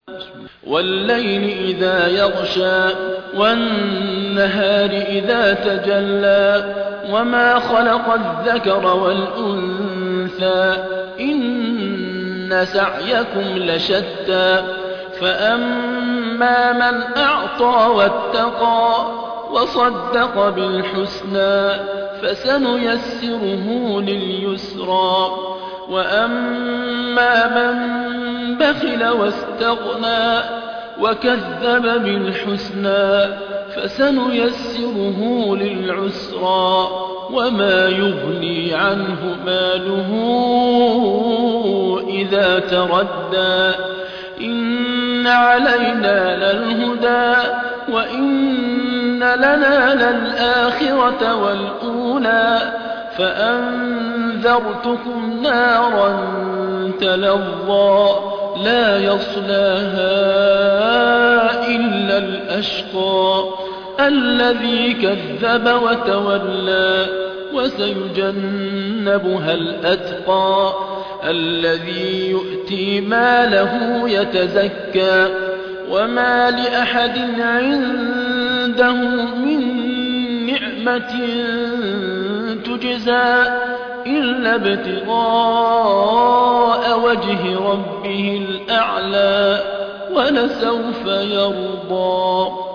والليل إذا يغشى والنهار إذا تجلى وما خلق الذكر والأنثى إن سعيكم لشتى فأما من أعطى واتقى وصدق بالحسنى فسنيسره لليسرى وأما من بخل واستغنى وكذب بالحسنى فسنيسره للعسرى وما يغني عنه ماله إذا تردى إن علينا للهدى وإن لنا للآخرة والأولى فأنذرتكم نارا تلظى لا يصلاها إلا الأشقى الذي كذب وتولى وسيجنبها الأتقى الذي يؤتي ماله يتزكى وما لأحد عنده من نعمة تجزى إلا ابتغاء وجه ربه الأعلى ولسوف يرضى.